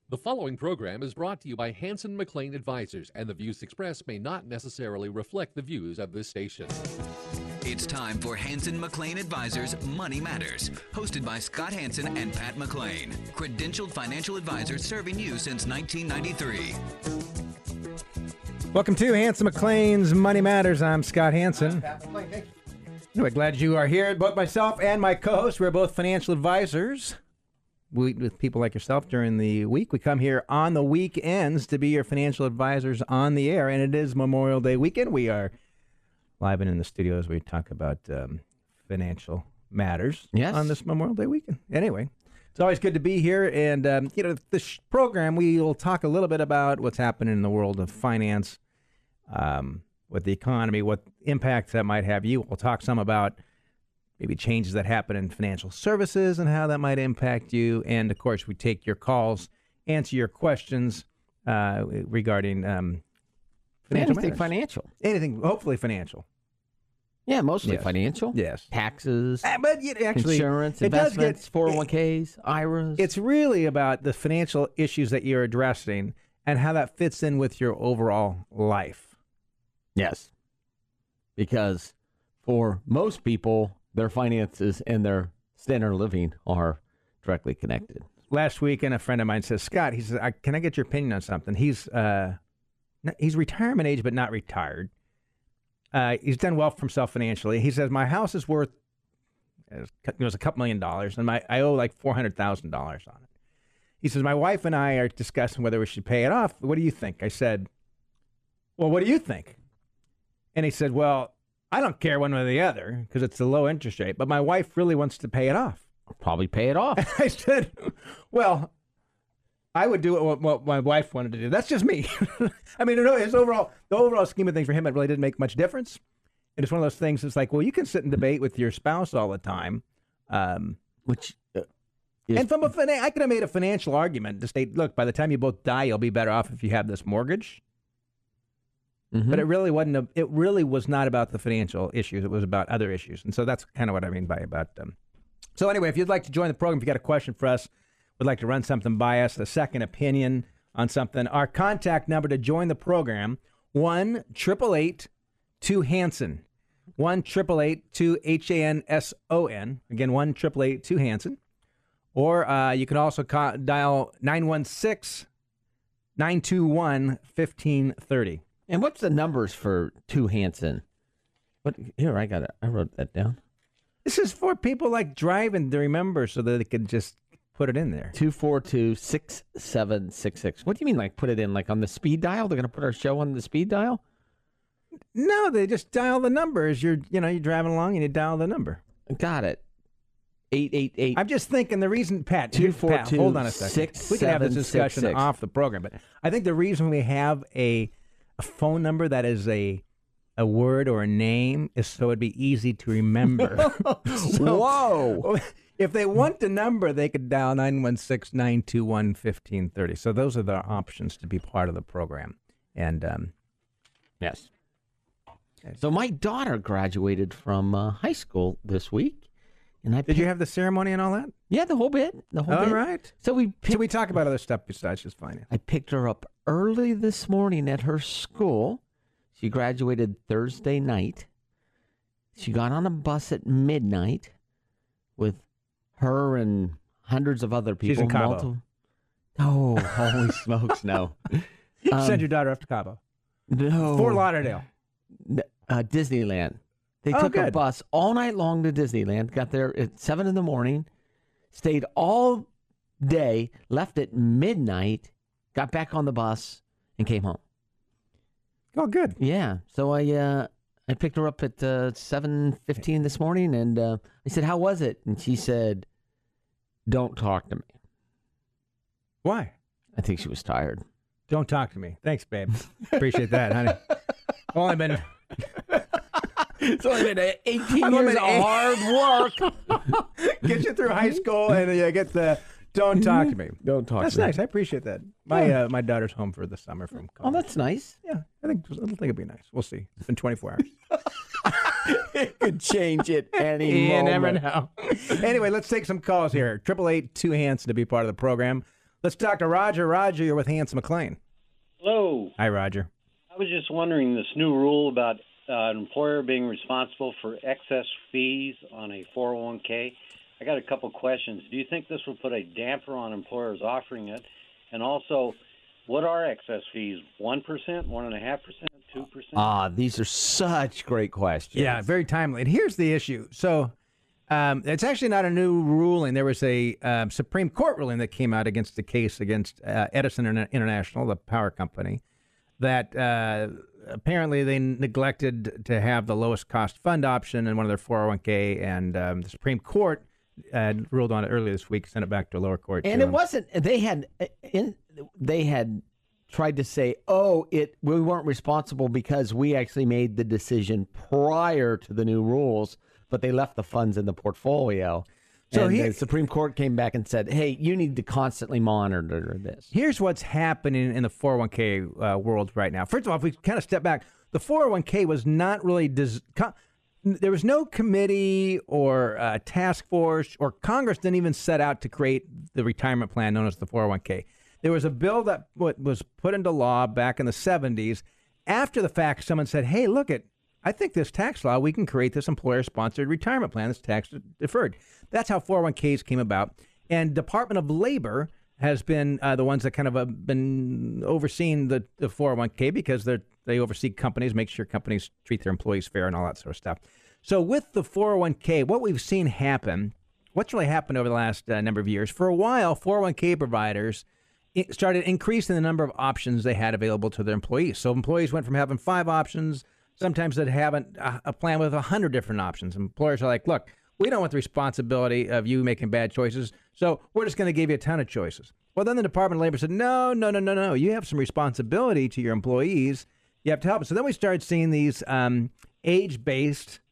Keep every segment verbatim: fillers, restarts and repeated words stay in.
The following program is brought to you by Hanson McLean Advisors, and the views expressed may not necessarily reflect the views of this station. It's time for Hanson McLean Advisors Money Matters, hosted by Scott Hanson and Pat McLean, credentialed financial advisors serving you since nineteen ninety-three. Welcome to Hanson McLean's Money Matters. I'm Scott Hanson. Anyway, glad you are here. Both myself and my co-host, we're both financial advisors. We meet with people like yourself during the week. We come here on the weekends to be your financial advisors on the air, and it is Memorial Day weekend. We are live and in the studio as we talk about um, financial matters yes. on this Memorial Day weekend. Anyway, it's always good to be here, and um, you know, this sh- program we will talk a little bit about what's happening in the world of finance, um, with the economy, what impacts that might have you. We'll talk some about maybe changes that happen in financial services and how that might impact you. And, of course, we take your calls, answer your questions uh, regarding um, financial Anything matters. financial. Anything, hopefully financial. Yeah, mostly Yes. financial. Yes. Taxes, Uh, but you, actually, insurance, it does investments, get- four oh one k's, I R As. It's really about the financial issues that you're addressing and how that fits in with your overall life. Yes. Because for most people, their finances and their standard of living are directly connected. Last weekend, a friend of mine says, Scott, he says, I, can I get your opinion on something? He's uh, n- he's retirement age, but not retired. Uh, he's done well for himself financially. He says, my house is worth it was a couple million dollars, and my I owe like four hundred thousand dollars on it. He says, my wife and I are discussing whether we should pay it off. What do you think? I said, well, what do you think? And he said, well, I don't care one way or the other because it's a low interest rate, but my wife really wants to pay it off. Probably pay it off. I said, well, I would do what, what my wife wanted to do. That's just me. I mean, you know, his overall, the overall scheme of things for him, it really didn't make much difference. And it's one of those things, it's like, well, you can sit and debate with your spouse all the time. Um, Which, uh, is, and from a, fina- I could have made a financial argument to state, look, by the time you both die, you'll be better off if you have this mortgage. Mhm. But it really wasn't. A, it really was not about the financial issues. It was about other issues, and so that's kind of what I mean by about them. So anyway, if you'd like to join the program, if you got a question for us, would like to run something by us, a second opinion on something, our contact number to join the program: one triple eight two Hanson, one triple eight two H A N S O N. Again, one triple eight two Hanson, or uh, you can also call, dial nine one six nine two one fifteen thirty. And what's the numbers for two Hanson? What here? I got it. I wrote that down. This is for people like driving to remember so that they can just put it in there. Two four two six seven six six. What do you mean, like put it in like on the speed dial? They're going to put our show on the speed dial? No, they just dial the number as you're, you know, you're driving along and you dial the number. Got it. Eight eight eight. I'm just thinking the reason, Pat, Two, here- four, Pat, two, hold on a second. six, we can have this seven, discussion six, six. off the program, but I think the reason we have a, a phone number that is a a word or a name is so it'd be easy to remember. So, Whoa. if they want the number, they could dial nine one six nine two one one five three zero. So those are the options to be part of the program. And um, Yes. So my daughter graduated from uh, high school this week, and I did you have the ceremony and all that? yeah the whole bit the whole All bit. right. So we picked, So we talk about other stuff besides just finance. I picked her up early this morning at her school. She graduated Thursday night. She got on a bus at midnight with her and hundreds of other people. She's in Cabo. multiple- Oh, holy smokes, no. Um, Send your daughter off to Cabo. No. Fort Lauderdale. N- Uh, Disneyland. They Oh, took a good. bus all night long to Disneyland, got there at seven in the morning, stayed all day, left at midnight, got back on the bus, and came home. Oh, good. Yeah. So I uh, I picked her up at uh, seven fifteen this morning, and uh, I said, how was it? And she said, don't talk to me. Why? I think she was tired. Don't talk to me. Thanks, babe. Appreciate that, honey. Only been It's only been eighteen I've only years been of eight- hard work. get you through high school and you get the don't talk to me. Don't talk That's to me. nice. I apprate that. My uh, my daughter's home for the summer from Oh, college. that's nice. yeah, I think I think it'll be nice. We'll see. It's been twenty-four hours. It could change it any You never moment. know. Anyway, let's take some calls here. Triple eight two Hanson to be part of the program. Let's talk to Roger. Roger, you're with Hanson McClain. Hello. Hi, Roger. I was just wondering this new rule about uh, an employer being responsible for excess fees on a four oh one k. I got a couple questions. Do you think this will put a damper on employers offering it? And also, what are excess fees? one percent, one point five percent, two percent? Ah, these are such great questions. Yeah, very timely. And here's the issue. So um, it's actually not a new ruling. There was a um, Supreme Court ruling that came out against the case against uh, Edison International, the power company, that uh, apparently they neglected to have the lowest cost fund option in one of their four oh one k, and um, the Supreme Court uh, ruled on it earlier this week, sent it back to a lower court. And to, it wasn't. They had in. They had tried to say, "Oh, it we weren't responsible because we actually made the decision prior to the new rules, but they left the funds in the portfolio." So and he- the Supreme Court came back and said, "Hey, you need to constantly monitor this." Here's what's happening in the four oh one k uh, world right now. First of all, if we kind of step back, the four oh one k was not really des- co- there was no committee or uh, task force, or Congress didn't even set out to create the retirement plan known as the four oh one k. There was a bill that was put into law back in the seventies. After the fact, someone said, hey, look, it, I think this tax law, we can create this employer-sponsored retirement plan that's tax deferred. That's how four oh one k's came about. And Department of Labor has been uh, the ones that kind of have been overseeing the, the four oh one k because they they oversee companies, make sure companies treat their employees fair and all that sort of stuff. So with the four oh one k, what we've seen happen, what's really happened over the last uh, number of years, for a while, four oh one k providers it started increasing the number of options they had available to their employees. So employees went from having five options, sometimes they'd have a, a plan with a hundred different options. Employers are like, look, we don't want the responsibility of you making bad choices, so we're just going to give you a ton of choices. Well, then the Department of Labor said, no, no, no, no, no. You have some responsibility to your employees. You have to help them. So then we started seeing these um, age-based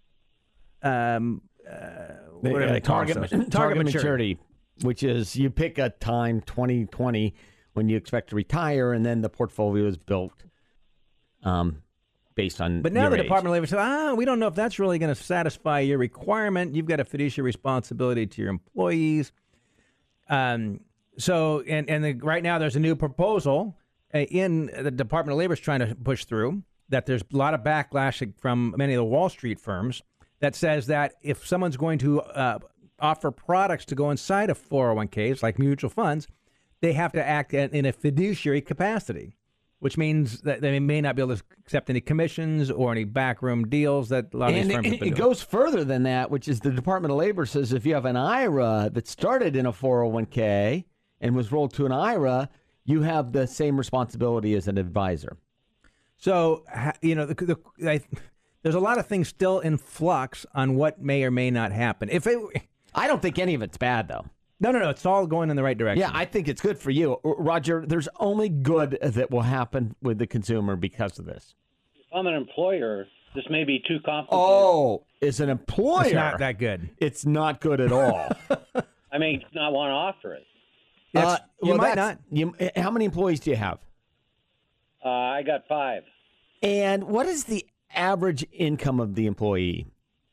um, uh, what do they call target, themselves? target, target maturity. maturity, which is you pick a time, twenty twenty, when you expect to retire, and then the portfolio is built um, based on But now your the age. Department of Labor said, ah, we don't know if that's really going to satisfy your requirement. You've got a fiduciary responsibility to your employees. Um, so, and, and the, right now there's a new proposal uh, in the Department of Labor is trying to push through that there's a lot of backlash from many of the Wall Street firms that says that if someone's going to uh, offer products to go inside of four oh one k's, like mutual funds, they have to act in, in a fiduciary capacity, which means that they may not be able to accept any commissions or any backroom deals that a lot of And these firms it, have been it doing. goes further than that, which is the Department of Labor says if you have an I R A that started in a four oh one k and was rolled to an I R A, you have the same responsibility as an advisor. So, ha- you know, the, the, I, there's a lot of things still in flux on what may or may not happen. If it, I don't think any of it's bad, though. no, no, no, it's all going in the right direction. Yeah, I think it's good for you. Roger, there's only good that will happen with the consumer because of this. If I'm an employer, this may be too complicated. Oh, as an employer, It's not that good. It's not good at all. I may not want to offer it. That's- Uh, you well, might that's- not. You, how many employees do you have? Uh, I got five. And what is the average income of the employee?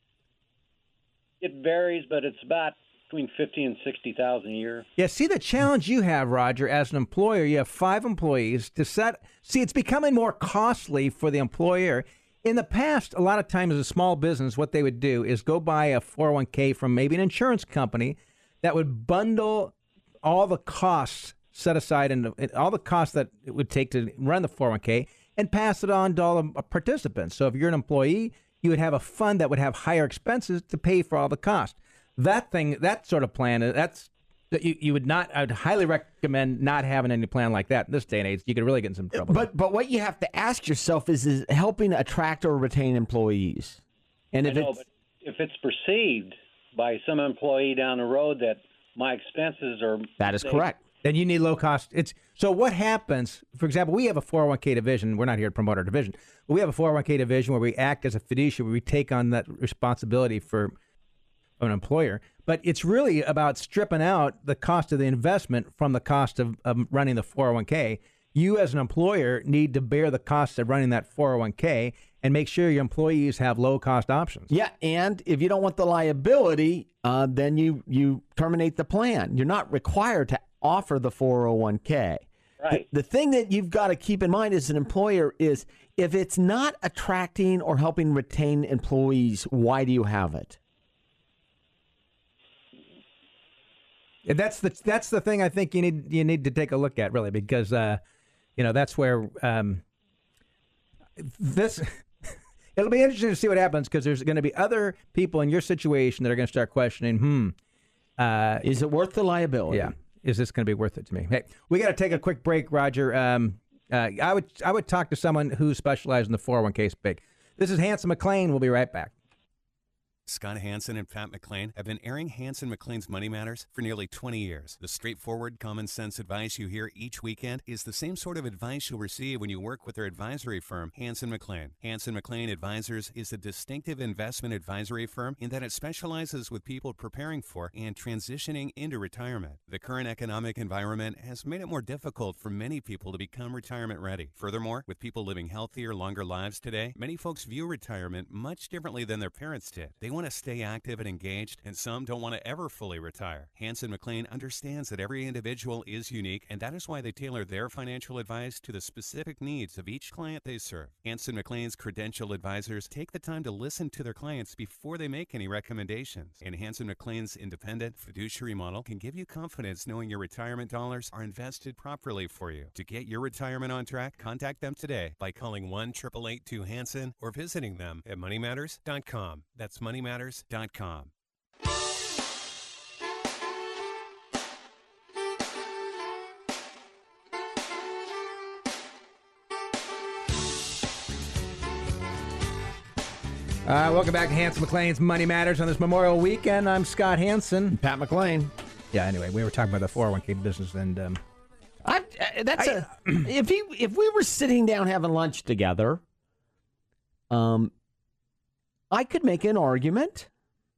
It varies, but it's about between fifty and sixty thousand a year. Yeah, see the challenge you have, Roger, as an employer, you have five employees to set. See, it's becoming more costly for the employer. In the past, a lot of times as a small business, what they would do is go buy a four oh one k from maybe an insurance company that would bundle all the costs set aside and all the costs that it would take to run the four oh one k and pass it on to all the participants. So if you're an employee, you would have a fund that would have higher expenses to pay for all the cost. That thing, that sort of plan, that's that you, you would not. I would highly recommend not having any plan like that in this day and age. You could really get in some trouble. But but what you have to ask yourself is is helping attract or retain employees. And I if know, it's but if it's perceived by some employee down the road that my expenses are that is say, correct. then you need low cost. It's so what happens, for example, we have a four oh one k division. We're not here to promote our division. But we have a four oh one k division where we act as a fiduciary. We take on that responsibility for an employer. But it's really about stripping out the cost of the investment from the cost of, of running the four oh one k. You as an employer need to bear the cost of running that four oh one k and make sure your employees have low cost options. Yeah, and if you don't want the liability, uh, then you you terminate the plan. You're not required to offer the four oh one k. Right. The, the thing that you've got to keep in mind as an employer is if it's not attracting or helping retain employees, why do you have it? And that's the that's the thing I think you need you need to take a look at, really, because uh, you know that's where um, this. It'll be interesting to see what happens because there's going to be other people in your situation that are going to start questioning. Hmm, uh, is it worth the liability? Yeah, is this going to be worth it to me? Hey, we got to take a quick break, Roger. Um, uh, I would I would talk to someone who specializes in the four oh one k space. This is Hanson McClain. We'll be right back. Scott Hanson and Pat McClain have been airing Hanson McClain's Money Matters for nearly twenty years. The straightforward, common-sense advice you hear each weekend is the same sort of advice you'll receive when you work with their advisory firm, Hanson McClain. Hanson McClain Advisors is a distinctive investment advisory firm in that it specializes with people preparing for and transitioning into retirement. The current economic environment has made it more difficult for many people to become retirement ready. Furthermore, with people living healthier, longer lives today, many folks view retirement much differently than their parents did. They want to stay active and engaged, and some don't want to ever fully retire. Hanson McClain understands that every individual is unique, and that is why they tailor their financial advice to the specific needs of each client they serve. Hanson McClain's credentialed advisors take the time to listen to their clients before they make any recommendations. And Hanson McClain's independent fiduciary model can give you confidence knowing your retirement dollars are invested properly for you. To get your retirement on track, contact them today by calling one eight eight eight two Hanson or visiting them at money matters dot com. That's money matters dot com. Uh, welcome back to Hanson McClain's Money Matters on this Memorial Weekend. I'm Scott Hanson. Pat McClain. Yeah. Anyway, we were talking about the four oh one k business, and um, I, uh, that's I, a if he if we were sitting down having lunch together, um, I could make an argument,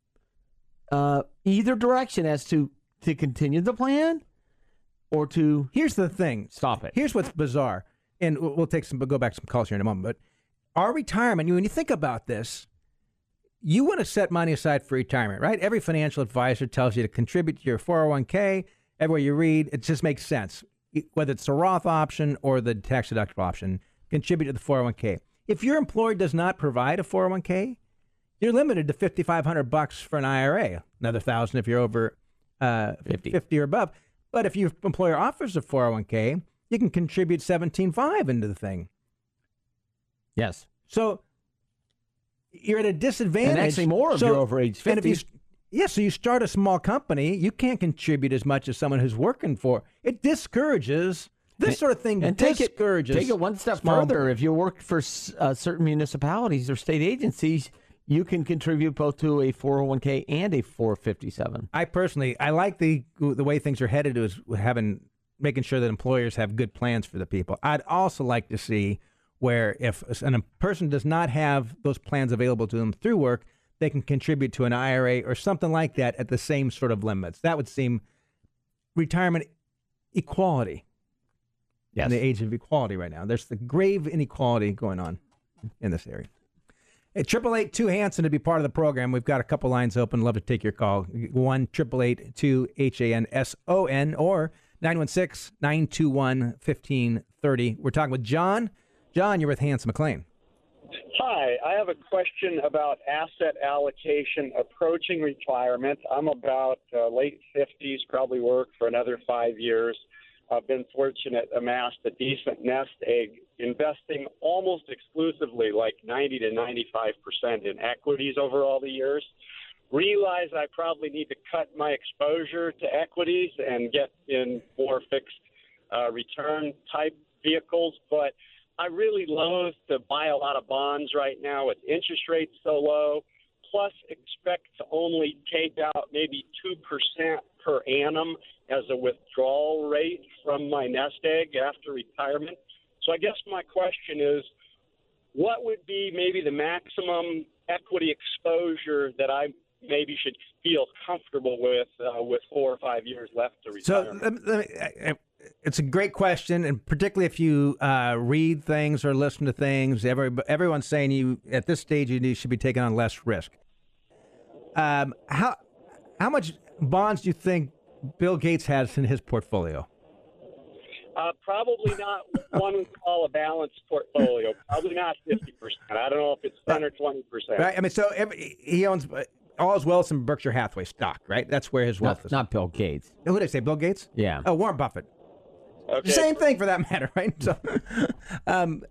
uh, either direction as to to continue the plan, or to here's the thing: stop it. Here's what's bizarre, and we'll take some, we'll go back to some calls here in a moment. But our retirement, when you think about this, you want to set money aside for retirement, right? Every financial advisor tells you to contribute to your four oh one k. Everywhere you read, it just makes sense. Whether it's the Roth option or the tax-deductible option, contribute to the four oh one k. If your employer does not provide a four oh one k, you're limited to fifty-five hundred bucks for an I R A, another thousand if you're over uh, fifty. fifty or above. But if your employer offers a four oh one k, you can contribute seventeen five into the thing. Yes. So you're at a disadvantage. And actually more if so, you're over age fifty. And if you, yeah, so you start a small company, you can't contribute as much as someone who's working for. It discourages this and, sort of thing. And discourages. Take it, take it one step small further. If you work for uh, certain municipalities or state agencies, you can contribute both to a four oh one k and a four fifty-seven. I personally, I like the the way things are headed is having making sure that employers have good plans for the people. I'd also like to see where if a person does not have those plans available to them through work, they can contribute to an I R A or something like that at the same sort of limits. That would seem retirement equality. Yes. In the age of equality right now. There's the grave inequality going on in this area. Hey, triple eight two Hanson to be part of the program. We've got a couple lines open. Love to take your call. one eight eight eight two H A N S O N or nine one six, nine two one, one five three zero. We're talking with John. John, you're with Hanson McClain. Hi, I have a question about asset allocation approaching retirement. I'm about uh, late fifties, probably work for another five years. I've been fortunate, amassed a decent nest egg, investing almost exclusively like ninety to ninety-five percent in equities over all the years. Realize I probably need to cut my exposure to equities and get in more fixed uh, return type vehicles, but I really loathe to buy a lot of bonds right now with interest rates so low, plus expect to only take out maybe two percent per annum as a withdrawal rate from my nest egg after retirement. So I guess my question is, what would be maybe the maximum equity exposure that I maybe should feel comfortable with uh, with four or five years left to retire? So let me, let me, it's a great question, and particularly if you uh, read things or listen to things, every, everyone's saying you at this stage you should be taking on less risk. Um, how how much bonds do you think Bill Gates has in his portfolio? Uh, probably not one we call a balanced portfolio. Probably not fifty percent. I don't know if it's ten or twenty percent. Right. I mean, so every, he owns uh, all his wealth in Berkshire Hathaway stock, right? That's where his wealth Not, is. not Bill Gates. Who did I say? Bill Gates? Yeah. Oh, Warren Buffett. Okay. Same thing for that matter, right? So, um,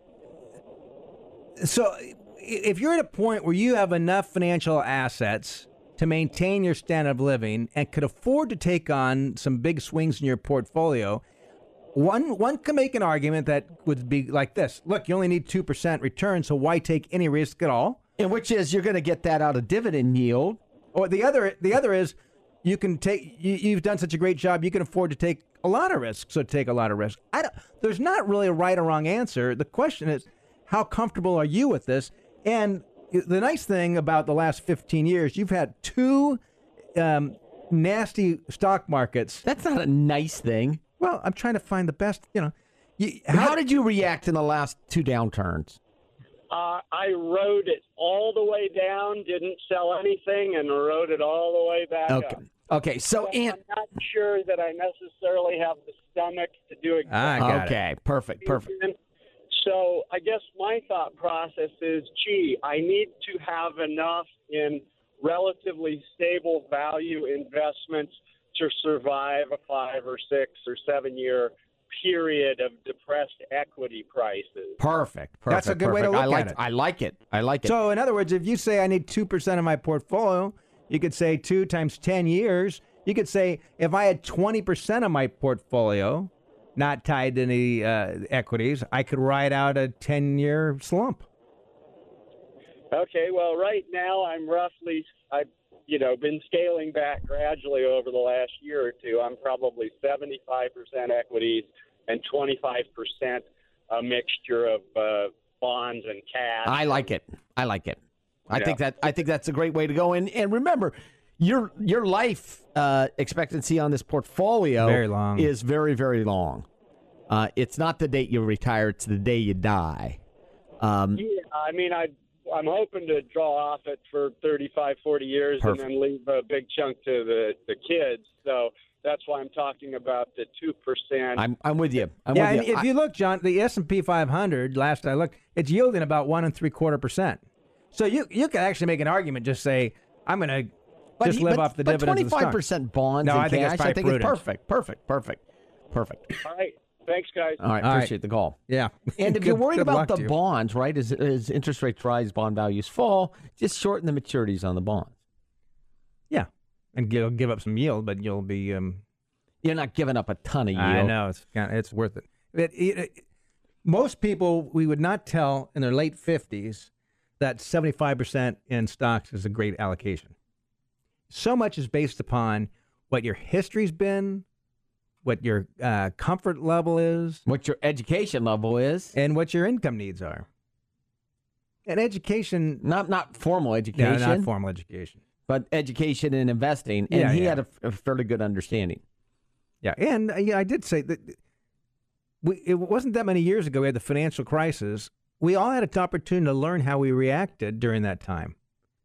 so if you're at a point where you have enough financial assets to maintain your standard of living and could afford to take on some big swings in your portfolio, one one can make an argument that would be like this: look, you only need two percent return, so why take any risk at all? And which is you're going to get that out of dividend yield. Or the other the other is you can take you, you've done such a great job, you can afford to take a lot of risk, so take a lot of risk. I don't, there's not really a right or wrong answer. The question is, how comfortable are you with this? And the nice thing about the last fifteen years, you've had two um, nasty stock markets. That's not a nice thing. Well, I'm trying to find the best, you know. You, How did you react in the last two downturns? Uh, I rode it all the way down, didn't sell anything, and rode it all the way back Okay. up. Okay. So, But and, I'm not sure that I necessarily have the stomach to do it. I got it. okay, perfect, perfect. So I guess my thought process is, gee, I need to have enough in relatively stable value investments to survive a five or six or seven year period of depressed equity prices. Perfect. Perfect. That's a good way to perfect. look I at like, it. I like it. I like it. So, in other words, if you say I need two percent of my portfolio, you could say two times ten years. You could say if I had twenty percent of my portfolio not tied to any uh, equities, I could ride out a ten-year slump. Okay, well, right now I'm roughly, I've, you know, been scaling back gradually over the last year or two. I'm probably seventy-five percent equities and twenty-five percent a mixture of uh, bonds and cash. I like it. I like it. I Yeah. think that I think that's a great way to go. And and remember, your your life uh, expectancy on this portfolio Very long. is very very long. Uh, it's not the date you retire; it's the day you die. Um, Yeah, I mean, I, I'm hoping to draw off it for thirty-five, forty years Perfect. and then leave a big chunk to the, the kids. So that's why I'm talking about the two percent. I'm I'm with you. I'm yeah, with and you. if you look, John, the S and P five hundred, last I looked, it's yielding about one and three quarter percent. So you you could actually make an argument, just say, I'm going to But just he- live but- off the but dividends of the stock. twenty-five percent bonds No, and I think cash, that's I probably think it's prudent. perfect, perfect, perfect, perfect. All right. Thanks, guys. All right, All right. appreciate the call. Yeah. And if Good- you're worried good about luck the to you. bonds, right, as, as interest rates rise, bond values fall, just shorten the maturities on the bonds. Yeah. And you'll give up some yield, but you'll be... Um, You're not giving up a ton of yield. I know. It's, kinda, it's worth it. It, it, it. Most people, we would not tell in their late fifties that seventy-five percent in stocks is a great allocation. So much is based upon what your history's been, what your uh, comfort level is, What your education level is. and what your income needs are. And education, Not not formal yeah, education, not formal education. but education and investing. And Yeah, he yeah. had a, a fairly good understanding. Yeah, and uh, yeah, I did say that we, it wasn't that many years ago we had the financial crisis. We all had an opportunity to learn how we reacted during that time.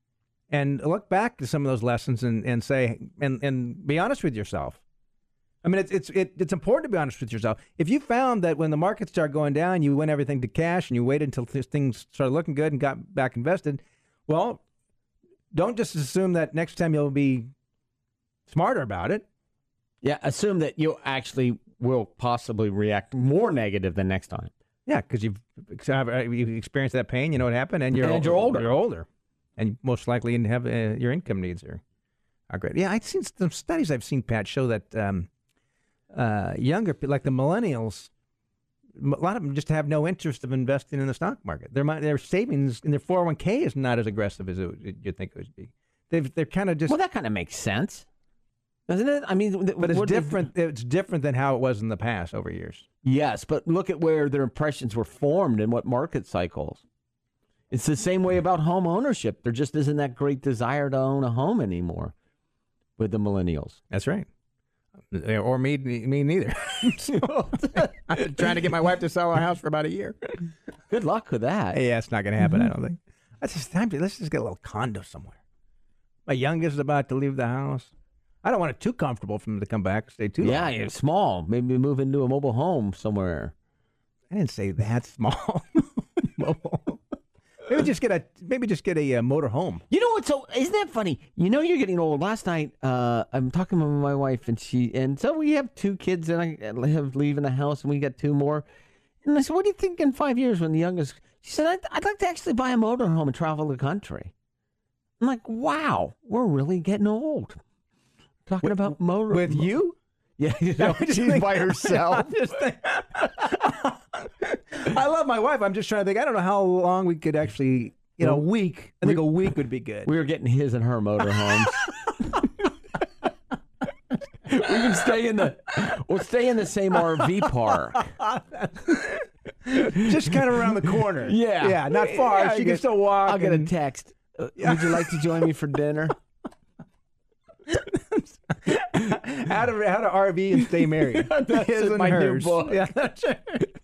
And look back to some of those lessons and, and say, and, and be honest with yourself. I mean, it's it's it, it's important to be honest with yourself. If you found that when the markets started going down, you went everything to cash and you waited until th- things started looking good and got back invested, well, don't just assume that next time you'll be smarter about it. Yeah, assume that you actually will possibly react more negative than next time. Yeah, because you've you've experienced that pain, you know what happened, and you're And you're older. You're older, and most likely you have uh, your income needs are are great. Yeah, I've seen some studies I've seen, Pat, show that um, uh, younger people, like the millennials, a lot of them just have no interest of investing in the stock market. Their mon- their savings in their four oh one k is not as aggressive as it, would- you'd think it would be. They've, they're kind of just, Well, that kind of makes sense, doesn't it? I mean, th- but it's what- different. It's different than how it was in the past over years. Yes, but look at where their impressions were formed and what market cycles. It's the same way about home ownership. There just isn't that great desire to own a home anymore with the millennials. That's right. Or me, me neither. I've been trying to get my wife to sell our house for about a year. Good luck with that. Yeah, it's not going to happen, I don't think. That's just time to, let's just get a little condo somewhere. My youngest is about to leave the house. I don't want it too comfortable for them to come back, stay too Yeah, long. you're small. Maybe move into a mobile home somewhere. I didn't say that small. Mobile. Maybe just get a maybe just get a uh, motor home. You know what's so? Isn't that funny? You know you're getting old. Last night, uh, I'm talking with my wife, and she and so we have two kids, and I have leaving the house, and we got two more. And I said, "What do you think in five years when the youngest?" She said, "I'd, I'd like to actually buy a motor home and travel the country." I'm like, "Wow, we're really getting old." Talking With- about motor With mo- you? Yeah, you know, I'm just she's thinking- by herself. I'm just think- I love my wife. I'm just trying to think. I don't know how long we could actually, you know, a week. I think a week would be good. We were getting his and her motor homes. We can stay in the. We'll stay in the same R V park. Just kind of around the corner. Yeah. Yeah, not far. Yeah, I she can get- still walk. I'll get a and- text. Uh, Would you like to join me for dinner? how to how to R V and stay married. That's His in and my new hers. book. Yeah, that's right.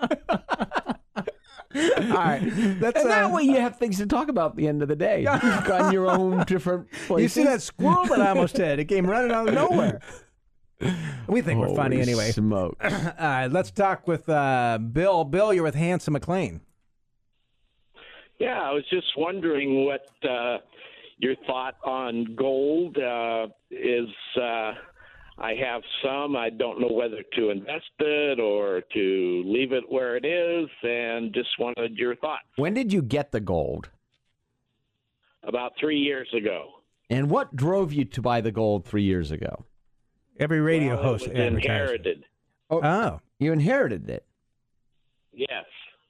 All right, that's And that uh, way you have things to talk about at the end of the day. You've gone your own different places. you see that squirrel that I almost hit? It came running out of nowhere. We think we're funny Holy anyway. Smoke. All right, let's talk with uh, Bill. Bill, you're with Hanson McLean. Yeah, I was just wondering what uh, your thought on gold uh, is. Uh, I have some. I don't know whether to invest it or to leave it where it is, and just wanted your thoughts. When did you get the gold? About three years ago. And what drove you to buy the gold three years ago? Every radio Well, host it was advertises. inherited. Oh, You inherited it. Yes.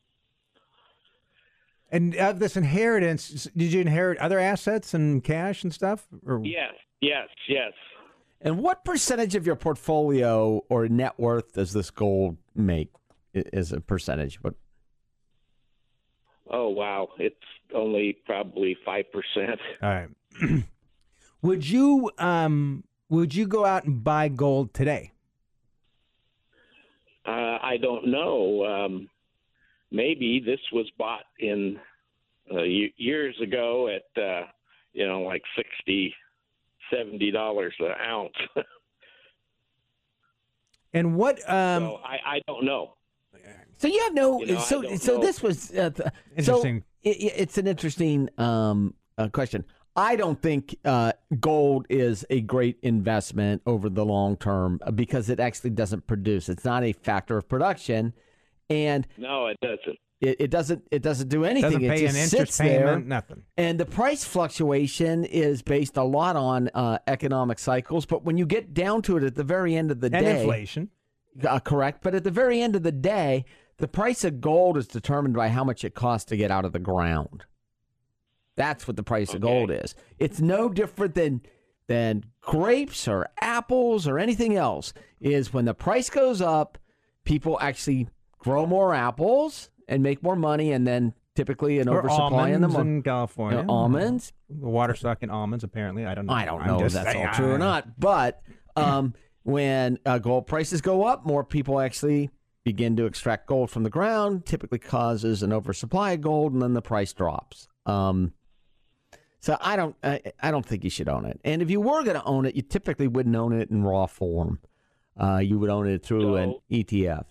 and of this inheritance, did you inherit other assets and cash and stuff? Or Yes. Yes. Yes. And what percentage of your portfolio or net worth does this gold make i- as a percentage? What? Oh wow, it's only probably five percent. All right. Would you um would you go out and buy gold today? Uh, I don't know. Um, maybe this was bought in uh, y- years ago at uh, you know like sixty, seventy dollars an ounce. And what um so I, I don't know. So you have no. You know, I so don't so know. this was uh, th- Interesting. So it, it's an interesting um, uh, question. I don't think uh, gold is a great investment over the long term because it actually doesn't produce. It's not a factor of production, and No, it doesn't. it, it doesn't. It doesn't do anything. doesn't it pay just an sits interest there. payment, nothing. And the price fluctuation is based a lot on uh, economic cycles. But when you get down to it, at the very end of the And day, inflation. Uh, correct. But at the very end of the day, the price of gold is determined by how much it costs to get out of the ground. That's what the price of Okay. gold is. It's no different than than grapes or apples or anything else. Is when the price goes up, people actually grow more apples and make more money, and then typically an Or oversupply in almonds them. in California. You know, almonds. The water sucking almonds, apparently. I don't know. I don't I'm know if just that's saying. all true or not. But um, when uh, gold prices go up, more people actually begin to extract gold from the ground, typically causes an oversupply of gold, and then the price drops. Um, so I don't, I, I don't think you should own it. And if you were going to own it, you typically wouldn't own it in raw form. Uh, you would own it through an So- E T F.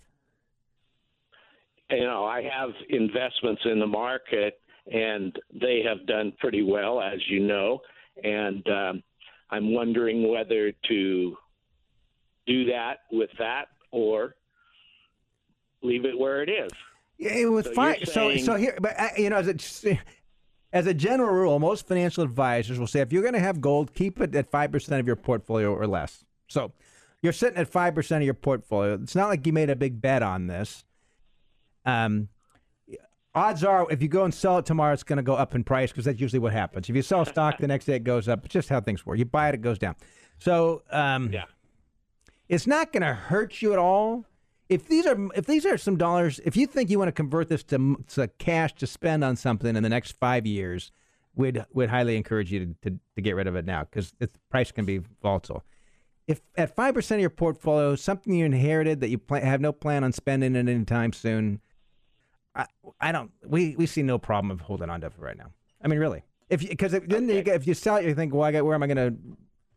You know, I have investments in the market, and they have done pretty well, as you know. And um, I'm wondering whether to do that with that or leave it where it is. Yeah, it was So fine. you're So, saying- so here, but uh, you know, as a, as a general rule, most financial advisors will say if you're going to have gold, keep it at five percent of your portfolio or less. So, you're sitting at five percent of your portfolio. It's not like you made a big bet on this. Um, odds are, if you go and sell it tomorrow, it's going to go up in price because that's usually what happens. If you sell stock the next day, it goes up. It's just how things work. You buy it, it goes down. So, um, Yeah. it's not going to hurt you at all. If these are if these are some dollars, if you think you want to convert this to, to cash to spend on something in the next five years, we'd would highly encourage you to, to, to get rid of it now because the price can be volatile. If at five percent of your portfolio, something you inherited that you plan, have no plan on spending it anytime soon, I, I don't. We, we see no problem of holding on to it right now. I mean, really, if because then Okay. you, get- if you sell it, you think, well, I got, where am I going to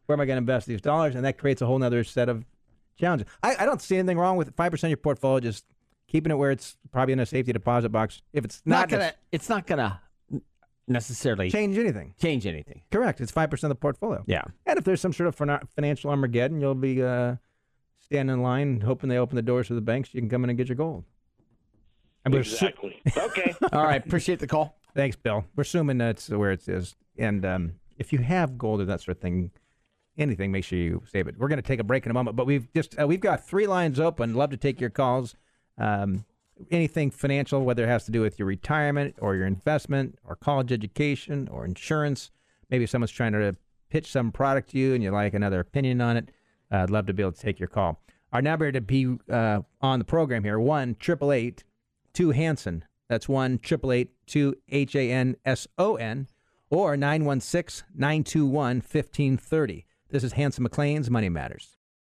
Where am I going to invest these dollars? And that creates a whole other set of challenges. I, I don't see anything wrong with five percent of your portfolio, just keeping it where it's probably in a safety deposit box. If it's not, not gonna, it's not gonna necessarily change anything. Change anything. Correct. It's five percent of the portfolio. Yeah. And if there's some sort of fin- financial Armageddon, you'll be uh, standing in line hoping they open the doors to the banks. You can come in and get your gold. And exactly. Su- okay. All right. Appreciate the call. Thanks, Bill. We're assuming that's where it is. And um, if you have gold or that sort of thing, anything, make sure you save it. We're going to take a break in a moment, but we've just uh, we've got three lines open. Love to take your calls. Um, anything financial, whether it has to do with your retirement or your investment or college education or insurance. Maybe someone's trying to pitch some product to you and you like another opinion on it. Uh, I'd love to be able to take your call. Our number to be uh, on the program here, one eight eight eight two Hanson. That's one eight eight eight two H A N S O N or nine one six nine two one one five three zero. This is Hanson McClain's Money Matters.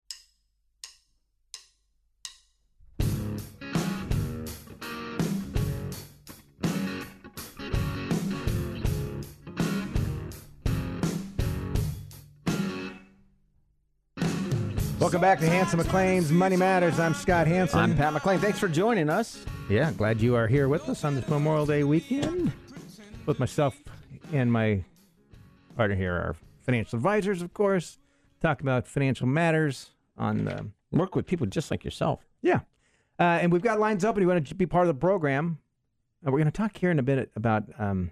Welcome back to Hanson McClain's Money Matters. I'm Scott Hanson. I'm Pat McClain. Thanks for joining us. Yeah, glad you are here with us on this Memorial Day weekend. With myself and my partner here, our financial advisors, of course, talk about financial matters on the... Work with people just like yourself. Yeah. Uh, and we've got lines open. You want to be part of the program. Uh, we're going to talk here in a bit about um,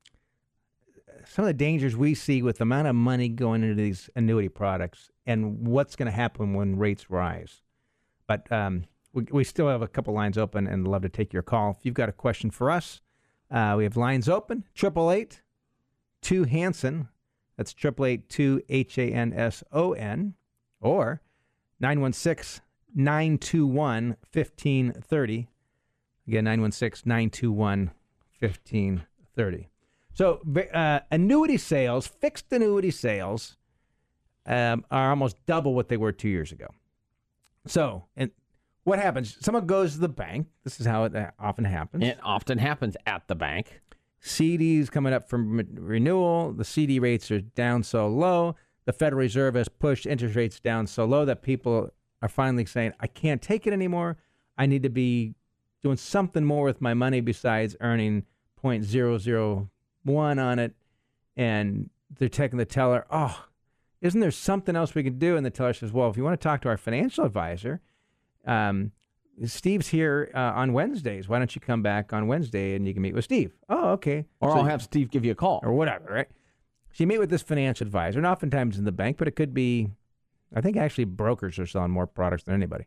some of the dangers we see with the amount of money going into these annuity products and what's going to happen when rates rise. But um, we, we still have a couple lines open and love to take your call. If you've got a question for us, uh, we have lines open, eight eight eight two Hanson. That's eight eight eight two H A N S O N or nine one six nine two one one five three zero. Again, nine one six nine two one one five three zero. So uh, annuity sales, fixed annuity sales, um, are almost double what they were two years ago. So, and what happens? Someone goes to the bank. This is how it often happens. It often happens at the bank. C Ds coming up for renewal. The C D rates are down so low. The Federal Reserve has pushed interest rates down so low that people are finally saying, I can't take it anymore. I need to be doing something more with my money besides earning zero point zero zero one on it. And they're taking the teller, oh, isn't there something else we can do? And the teller says, well, if you want to talk to our financial advisor, um, Steve's here uh, on Wednesdays. Why don't you come back on Wednesday and you can meet with Steve? Oh, okay. Or So- I'll have Steve give you a call. or whatever, right? So you meet with this financial advisor, and oftentimes in the bank, but it could be, I think actually brokers are selling more products than anybody.